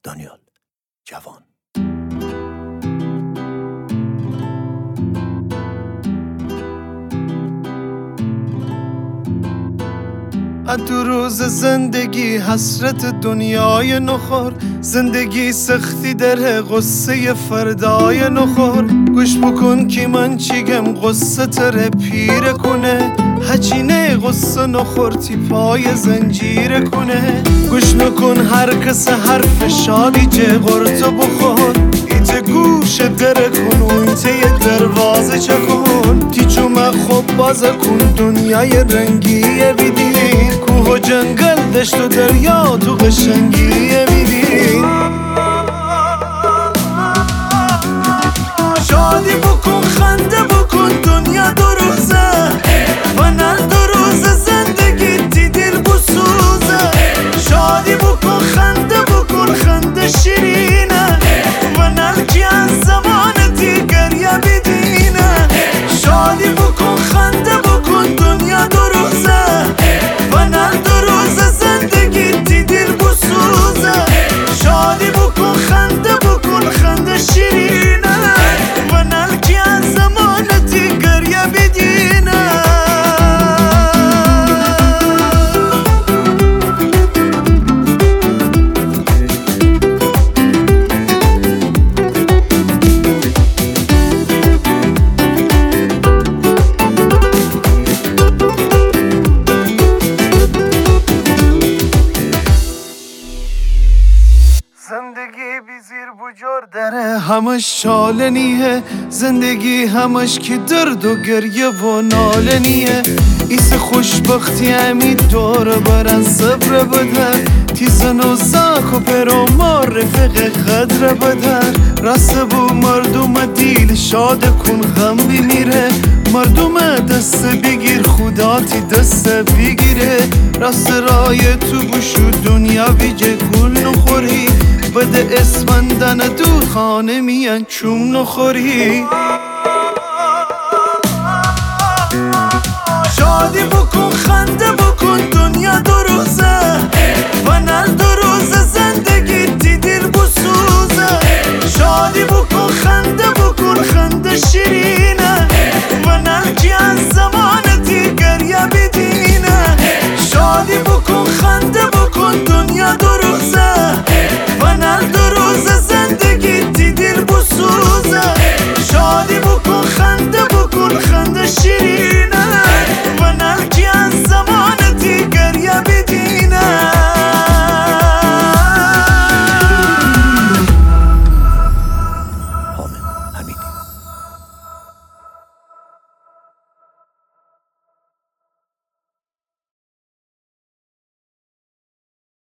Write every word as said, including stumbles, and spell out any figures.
دانیال جوان. دو روز زندگی حسرت دنیای نخور، زندگی سختی در غصه فردای نخور. گوش بکن که من چیگم قصه تره پیر کنه، هچینه غصه نخور تی پای زنجیر کنه. گوش نکن هر کس حرف شادی جه غرطه بخور، ایجه گوش در کن و ایجه دروازه چکن. تی چومه خوب بازه کن دنیای رنگیه بیدین، کوه و جنگل دشت و دریا تو قشنگیه بیدین. شادی بکن خنده بکن دنیا دو روزه، و نه دو روزه زندگی تی دل بسوزه. شادی بکن خنده بکن خنده شیرینه، و نه که از زمان تی گریه بیدینه. شادی بکن خنده بکن دنیا دو روزه، و نه دو روزه زندگی تی دل بسوزه. شادی بکن خنده بکن خنده شیرینه، و نه که از زمان تی گریه بیدینه. زندگی بی زیر بجار داره، همش چالنیه. زندگی همش که درد و گریه و نالنیه. ایس خوشبختی همی دور برن صبر بدر، تیزن و زاک و پر و مار رفق خدر بدر. رسه بو مردم دیل شاد کن غم بمیره، مردم دست بگیر خدا تی دست بگیره. راست رای تو بشو دنیا بیجه گل نخوری، بده اسفندن دور خانه میان چوم نخوری. شادی بکن خنده بکن دنیا دو روزه، و نه دو